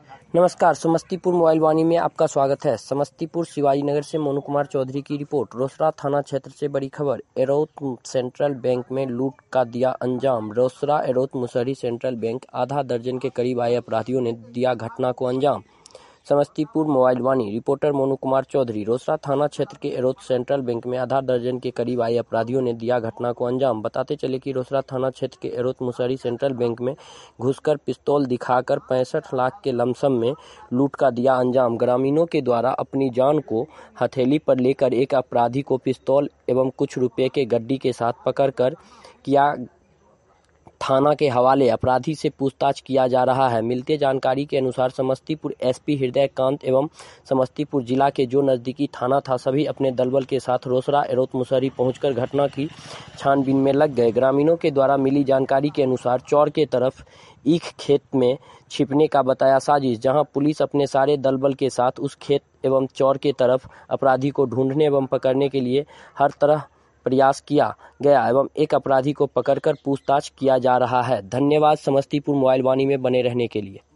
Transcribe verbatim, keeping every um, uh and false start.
नमस्कार, समस्तीपुर मोबाइल वाणी में आपका स्वागत है। समस्तीपुर शिवाजी नगर से मोनू कुमार चौधरी की रिपोर्ट। रोसड़ा थाना क्षेत्र से बड़ी खबर। एरोथ सेंट्रल बैंक में लूट का दिया अंजाम। रोसड़ा एरोथ मुसहरी सेंट्रल बैंक आधा दर्जन के करीब आए अपराधियों ने दिया घटना को अंजाम। Samastipur mobile Vani reporter Monu Kumar Chaudhary. रोसड़ा थाना क्षेत्र के एरोथ सेंट्रल बैंक में आधा दर्जन के करीब आए अपराधियों ने दिया घटना को अंजाम। बताते चले कि रोसड़ा थाना क्षेत्र के एरोथ मुसहरी सेंट्रल बैंक में घुसकर पिस्तौल दिखाकर पैंसठ लाख के लमसम में लूट का दिया अंजाम। ग्रामीणों के द्वारा अपनी जान को हथेली पर लेकर एक अपराधी को पिस्तौल एवं कुछ रुपए के गड्डी के साथ पकड़कर किया थाना के हवाले। अपराधी से पूछताछ किया जा रहा है। मिलती जानकारी के अनुसार समस्तीपुर एसपी हृदयकांत एवं समस्तीपुर जिला के जो नजदीकी थाना था, सभी अपने दलबल के साथ रोसड़ा एरोथ मुसहरी पहुंचकर घटना की छानबीन में लग गए। ग्रामीणों के द्वारा मिली जानकारी के अनुसार चौर के तरफ ईख खेत में छिपने का बताया साजिश, जहां पुलिस अपने सारे दलबल के साथ उस खेत एवं चौर के तरफ अपराधी को ढूंढने एवं पकड़ने के लिए हर तरह प्रयास किया गया एवं एक अपराधी को पकड़कर पूछताछ किया जा रहा है। धन्यवाद समस्तीपुर मोबाइल वाणी में बने रहने के लिए।